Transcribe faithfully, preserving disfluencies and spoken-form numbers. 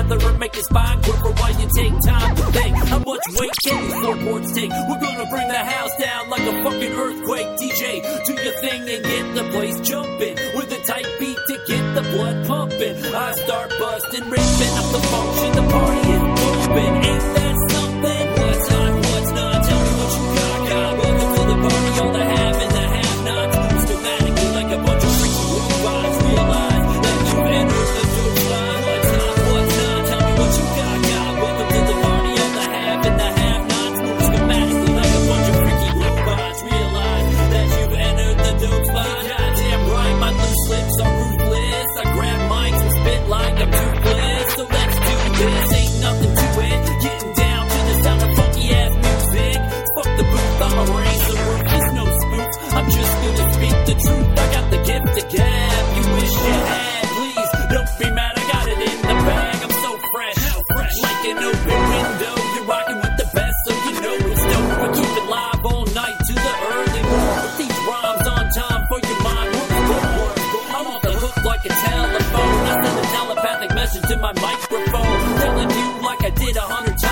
together and make your spine quiver while you take time to think. How much weight can these floorboards take? We're gonna bring the house down like a fucking earthquake. D J, do your thing and get the place jumping with a tight beat to get the blood pumping. I start busting, ripping up the function, the party is moving. Ain't that something? What's hot, what's not? Tell me what you got, got. Welcome to the party, all the have and the have-nots. Schematically like a bunch of freaky robots. Realize that you've entered the dope line. What's hot, what's not? Tell me what you got, got. Welcome to the party, all the have and the have-nots. Schematically like a bunch of freaky robots. Realize that you've entered the dope line. Goddamn right, my loose lips are ruthless. I grab mics and spit like I'm toothless. So let's do this, ain't nothing to it. Getting down to the sound of funky ass music. Fuck the booth, I'ma raise the roof. There's no spooks, I'm just gonna speak the truth. I got the gift to gab, you wish you had. Please, don't be mad, I got it in the bag. I'm so fresh, fresh like an open window. You're rocking with the best, so you know it's dope. We keep it live all night to the early morning. With these rhymes on time for your mind. I'm off the hook like a telephone. I send a telepathic message to my microphone, telling you like I did a hundred times.